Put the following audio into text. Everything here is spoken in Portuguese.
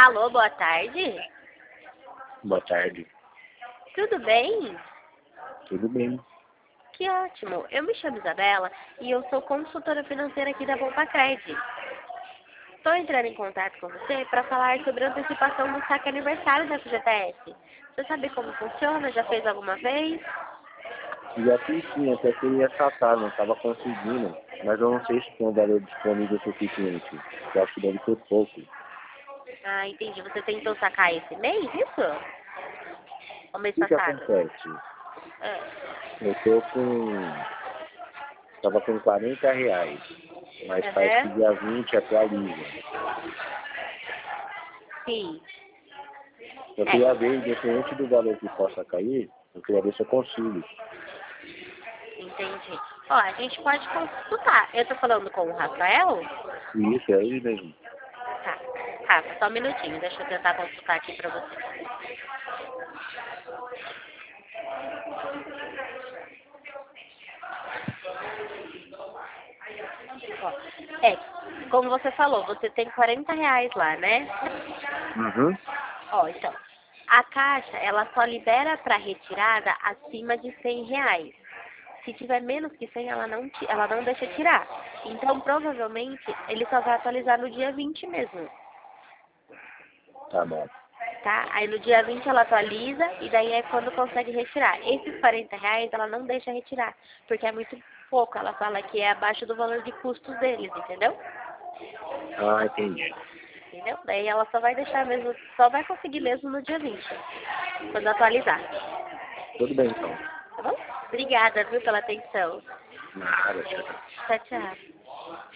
Alô, boa tarde. Boa tarde. Tudo bem? Tudo bem? Que ótimo. Eu me chamo Isabela e eu sou consultora financeira aqui da Bompacred. Estou entrando em contato com você para falar sobre a antecipação do saque aniversário da FGTS. Você sabe como funciona? Já fez alguma vez? Já fiz sim, até queria sacar, não estava conseguindo, mas eu não sei se tem um valor disponível suficiente. Eu acho que deve ser pouco. Ah, entendi. Você tentou sacar esse mês, isso? Ou mês O que passado? acontece? Ah, Eu estava com R$ 40, mas parece que aham. dia 20 atualiza. Sim. Eu queria É, ver, independente do valor que possa cair, eu queria ver se eu consigo. entendi. Ó, a gente pode consultar. Eu tô falando com o Rafael? E isso é ele mesmo. Tá. Rafa, só um minutinho. Deixa eu tentar consultar aqui pra você. Ó, como você falou, você tem R$ 40 lá, né? Uhum. Ó, então, a Caixa, ela só libera para retirada acima de R$ 100. Se tiver menos que 100, ela não deixa tirar. Então, provavelmente, ele só vai atualizar no dia 20 mesmo, Tá bom. tá? Aí no dia 20 ela atualiza e daí é quando consegue retirar. Esses R$ 40 ela não deixa retirar, porque é muito pouco. Ela fala que é abaixo do valor de custos deles, entendeu? Ah, entendi. Entendeu? Daí ela só vai deixar mesmo, só vai conseguir mesmo no dia 20, quando atualizar. Tudo bem então. Tá bom? Obrigada, viu, pela atenção. Nada, tchau. Tchau, tchau.